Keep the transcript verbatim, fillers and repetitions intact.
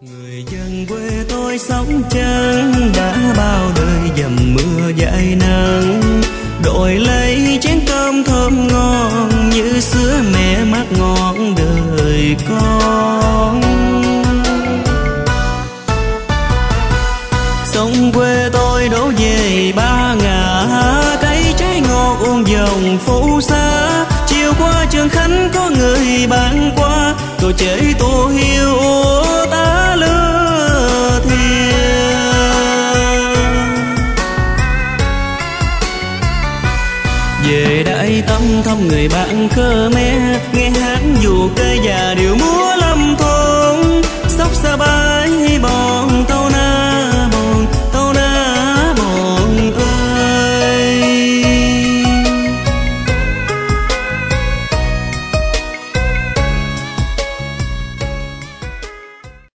Người dân quê tôi sống chân đã bao đời dầm mưa dãi nắng, đổi lấy chén cơm thơm ngon như sữa mẹ mát ngọt đời con. Sông quê tôi đổ về ba ngã, cây trái ngọt uông dòng phố xa. Chiều qua trường Khánh có người bạn qua, cầu chơi tô hiu úa tá lứa thia. Về đây tâm thăm người bạn Khmer, nghe hát dù cây già điệu múa